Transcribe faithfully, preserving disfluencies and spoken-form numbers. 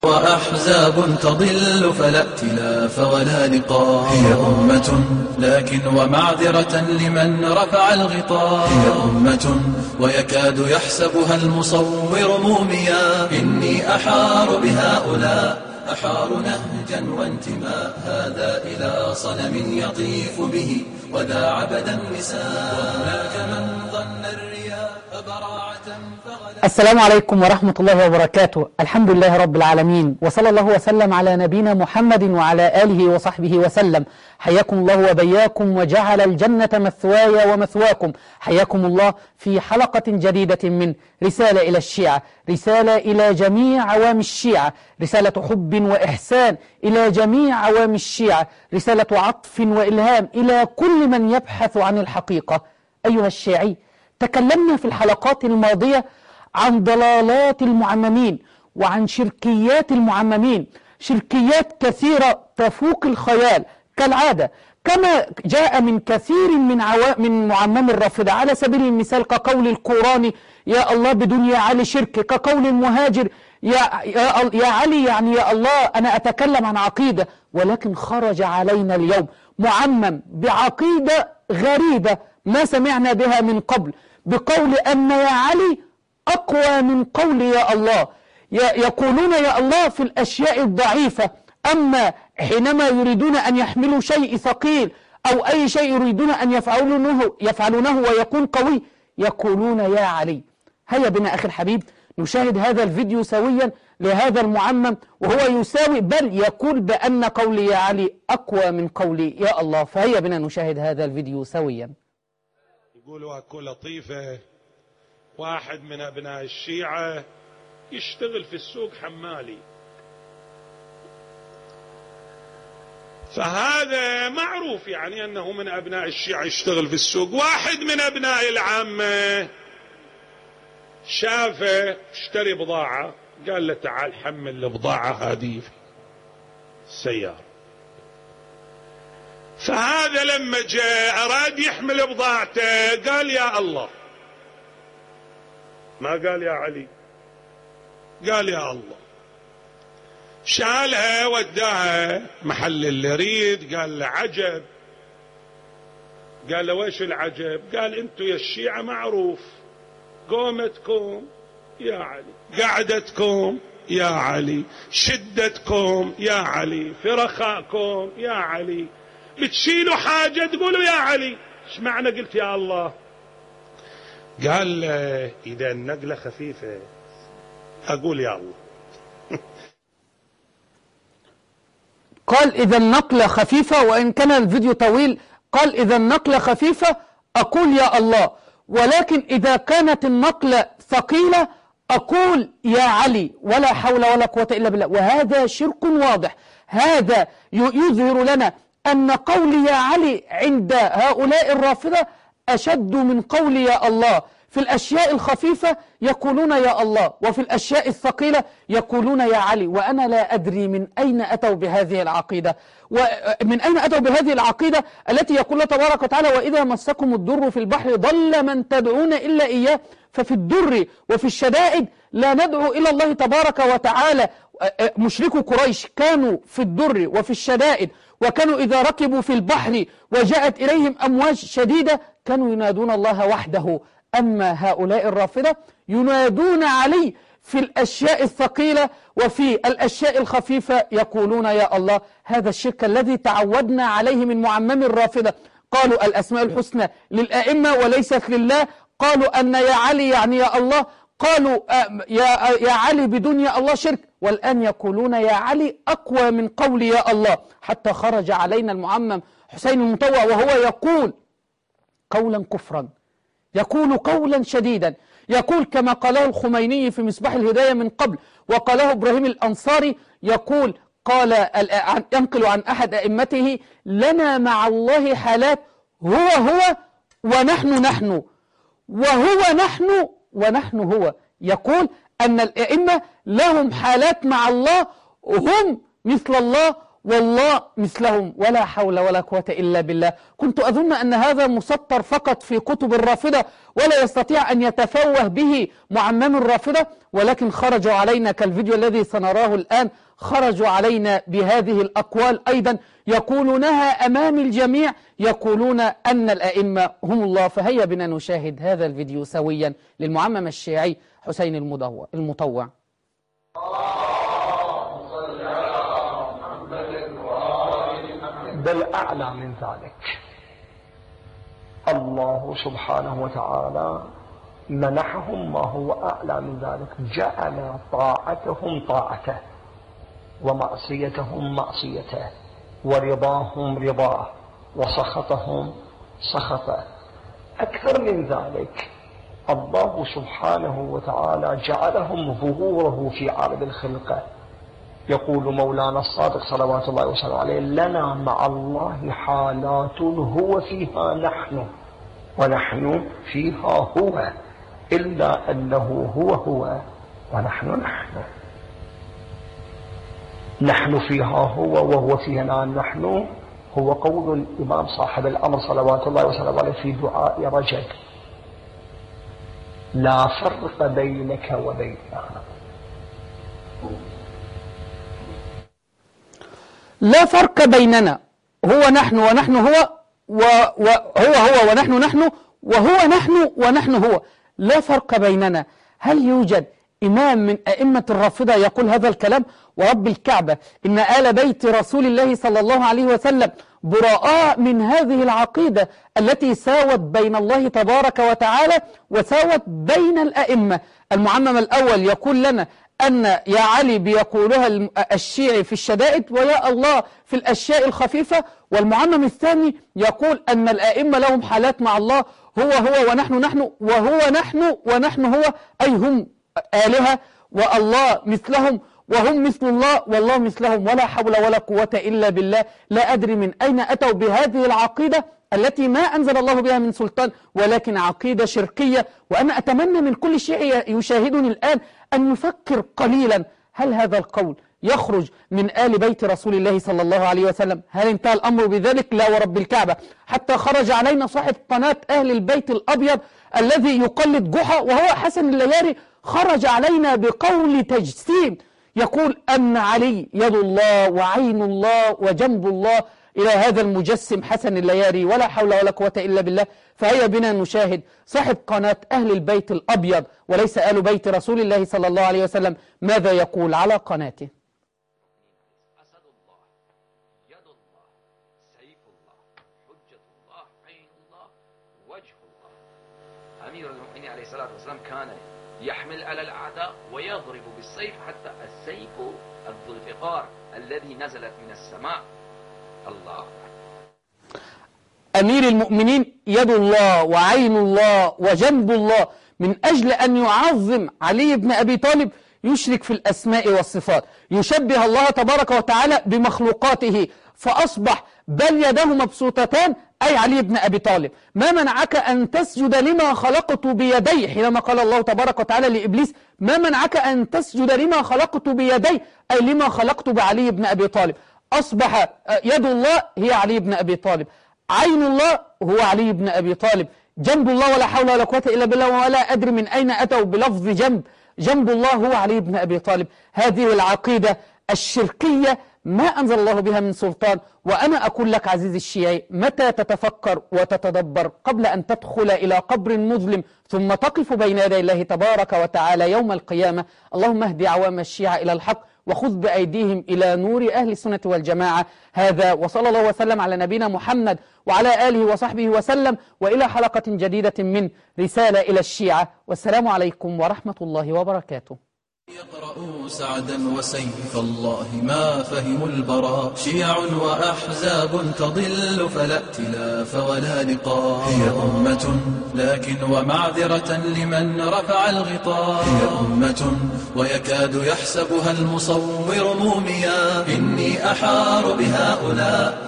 وأحزاب تضل فلا ائتلاف ولا لقاء. هي أمة لكن ومعذرة لمن رفع الغطاء. هي أمة ويكاد يحسبها المصور موميا. إني أحار بهؤلاء أحار نهجا وانتماء. هذا إلى صنم يطيف به وذا عبدا نساء. وهناك من ظن الرياء براعة فغلا. السلام عليكم ورحمة الله وبركاته. الحمد لله رب العالمين، وصلى الله وسلم على نبينا محمد وعلى آله وصحبه وسلم. حياكم الله وبياكم وجعل الجنة مثواي ومثواكم. حياكم الله في حلقة جديدة من رسالة إلى الشيعة، رسالة إلى جميع عوام الشيعة، رسالة حب وإحسان إلى جميع عوام الشيعة، رسالة عطف وإلهام إلى كل من يبحث عن الحقيقة. أيها الشيعي، تكلمنا في الحلقات الماضية عن ضلالات المعممين وعن شركيات المعممين، شركيات كثيرة تفوق الخيال كالعادة، كما جاء من كثير من عوا... من معمم الرافضة، على سبيل المثال كقول القراني يا الله بدون يا علي شرك، كقول المهاجر يا, يا... يا علي يعني يا الله. أنا أتكلم عن عقيدة، ولكن خرج علينا اليوم معمم بعقيدة غريبة ما سمعنا بها من قبل، بقول أن يا علي أقوى من قول يا الله. يقولون يا الله في الأشياء الضعيفة، أما حينما يريدون أن يحملوا شيء ثقيل أو أي شيء يريدون أن يفعلونه, يفعلونه ويكون قوي يقولون يا علي. هيا بنا أخي الحبيب نشاهد هذا الفيديو سويا لهذا المعمم، وهو يساوي بل يقول بأن قولي يا علي أقوى من قولي يا الله. فهيا بنا نشاهد هذا الفيديو سويا. يقولوا اكو لطيفة، واحد من أبناء الشيعة يشتغل في السوق حمالي، فهذا معروف يعني أنه من أبناء الشيعة يشتغل في السوق. واحد من أبناء العامة شافه اشتري بضاعة، قال له تعال حمل البضاعة هذه في السيارة. فهذا لما جاء أراد يحمل بضاعته قال يا الله، ما قال يا علي، قال يا الله. شالها وداها محل اللي يريد، قال له عجب. قال له ويش العجب؟ قال انتو يا الشيعة معروف، قومتكم يا علي، قعدتكم يا علي، شدتكم يا علي، في رخاءكم يا علي، بتشيلوا حاجة تقولوا يا علي. ايش معنى قلت يا الله؟ قال إذا النقلة خفيفة أقول يا الله. قال إذا النقلة خفيفة، وإن كان الفيديو طويل قال إذا النقلة خفيفة أقول يا الله، ولكن إذا كانت النقلة ثقيلة أقول يا علي، ولا حول ولا قوة إلا بالله. وهذا شرك واضح. هذا يظهر لنا أن قول يا علي عند هؤلاء الرافضة أشد من قول يا الله. في الأشياء الخفيفة يقولون يا الله، وفي الأشياء الثقيلة يقولون يا علي. وأنا لا أدري من أين أتوا بهذه العقيدة، ومن أين أتوا بهذه العقيدة التي يقول الله تبارك وتعالى وإذا مسكم الضر في البحر ضل من تدعون إلا إياه. ففي الضر وفي الشدائد لا ندعو إلى الله تبارك وتعالى. مشركو قريش كانوا في الضر وفي الشدائد، وكانوا إذا ركبوا في البحر وجاءت إليهم أمواج شديدة كانوا ينادون الله وحده. أما هؤلاء الرافضة ينادون علي في الأشياء الثقيلة، وفي الأشياء الخفيفة يقولون يا الله. هذا الشرك الذي تعودنا عليه من معمم الرافضة. قالوا الأسماء الحسنى للأئمة وليست لله، قالوا أن يا علي يعني يا الله، قالوا يا, يا علي بدون يا الله شرك، والآن يقولون يا علي أقوى من قول يا الله. حتى خرج علينا المعمم حسين المطوع وهو يقول قولا كفرا، يقول قولا شديدا، يقول كما قاله الخميني في مصباح الهداية من قبل، وقاله إبراهيم الأنصاري، يقول قال ينقل عن أحد أئمته لنا مع الله حالات هو هو ونحن نحن، وهو نحن ونحن هو. يقول أن الأئمة لهم حالات مع الله، هم مثل الله والله مثلهم ولا حول ولا قوة إلا بالله. كنت أظن أن هذا مسطر فقط في كتب الرافضة ولا يستطيع أن يتفوه به معمم الرافضة، ولكن خرجوا علينا كالفيديو الذي سنراه الآن، خرجوا علينا بهذه الأقوال أيضا يقولونها أمام الجميع، يقولون أن الأئمة هم الله. فهيا بنا نشاهد هذا الفيديو سويا للمعمم الشيعي حسين المطوع. بل أعلى من ذلك، الله سبحانه وتعالى منحهم ما هو أعلى من ذلك، جعل طاعتهم طاعته ومعصيتهم معصيته ورضاهم رضاه وسخطهم سخطه. أكثر من ذلك، الله سبحانه وتعالى جعلهم ظهوره في عالم الخلقة. يقول مولانا الصادق صلوات الله وسلامه عليه: لنا مع الله حالات هو فيها نحن ونحن فيها هو، إلا أنه هو هو ونحن نحن. نحن فيها هو وهو فينا نحن، هو قول الإمام صاحب الأمر صلوات الله وسلامه عليه في دعاء رجب: لا فرق بينك وبيننا. لا فرق بيننا، هو نحن ونحن هو، وهو هو ونحن نحن، وهو نحن ونحن هو، لا فرق بيننا. هل يوجد إمام من أئمة الرافضة يقول هذا الكلام؟ ورب الكعبة إن آل بيت رسول الله صلى الله عليه وسلم براء من هذه العقيدة التي ساوت بين الله تبارك وتعالى وساوت بين الأئمة. المعمم الأول يقول لنا أن يا علي بيقولها الشيعي في الشدائد ويا الله في الأشياء الخفيفة، والمعمم الثاني يقول أن الأئمة لهم حالات مع الله، هو هو ونحن نحن، وهو نحن ونحن هو، أي هم آلهة والله مثلهم وهم مثل الله والله مثلهم، ولا حول ولا قوة إلا بالله. لا أدري من أين أتوا بهذه العقيدة التي ما أنزل الله بها من سلطان، ولكن عقيدة شركية. وأنا أتمنى من كل شيعي يشاهدني الآن أن يفكر قليلا، هل هذا القول يخرج من آل بيت رسول الله صلى الله عليه وسلم؟ هل انتهى الأمر بذلك؟ لا ورب الكعبة. حتى خرج علينا صاحب قناة أهل البيت الأبيض الذي يقلد جحا وهو حسن اللياري، خرج علينا بقول تجسيم يقول أن علي يد الله وعين الله وجنب الله، إلى هذا المجسم حسن اللياري، ولا حول ولا قوة إلا بالله. فهيا بنا نشاهد صاحب قناة أهل البيت الأبيض وليس آل بيت رسول الله صلى الله عليه وسلم ماذا يقول على قناته. أسد الله، يد الله، سيف الله، حجة الله، عين الله، وجه الله. أمير المؤمنين عليه الصلاة والسلام كان يحمل على الأعداء ويضرب بالسيف حتى السيف ذو الفقار الذي نزلت من السماء. الله. أمير المؤمنين يد الله وعين الله وجنب الله، من أجل أن يعظم علي بن أبي طالب يشرك في الأسماء والصفات، يشبه الله تبارك وتعالى بمخلوقاته، فأصبح بل يداه مبسوطتان، أي علي بن أبي طالب ما منعك أن تسجد لما خلقت بيدي، حينما قال الله تبارك وتعالى لإبليس ما منعك أن تسجد لما خلقت بيدي، أي لما خلقت بعلي بن أبي طالب. أصبح يد الله هي علي بن أبي طالب، عين الله هو علي بن أبي طالب، جنب الله ولا حول ولا قوة إلا بالله، ولا أدري من أين أتوا بلفظ جنب، جنب الله هو علي بن أبي طالب. هذه العقيدة الشركية ما أنزل الله بها من سلطان. وأنا أقول لك عزيزي الشيعي، متى تتفكر وتتدبر قبل أن تدخل إلى قبر مظلم ثم تقف بين يدي الله تبارك وتعالى يوم القيامة؟ اللهم اهد عوام الشيعة إلى الحق وخذ بأيديهم إلى نور أهل السنة والجماعة. هذا وصلى الله وسلم على نبينا محمد وعلى آله وصحبه وسلم، وإلى حلقة جديدة من رسالة إلى الشيعة، والسلام عليكم ورحمة الله وبركاته. يقرأوا سعدا وسيف الله ما فهموا البراء، شيع وأحزاب تضل فلا ائتلاف ولا لقاء، هي أمة لكن ومعذرة لمن رفع الغطاء، هي أمة ويكاد يحسبها المصور موميا، إني أحار بهؤلاء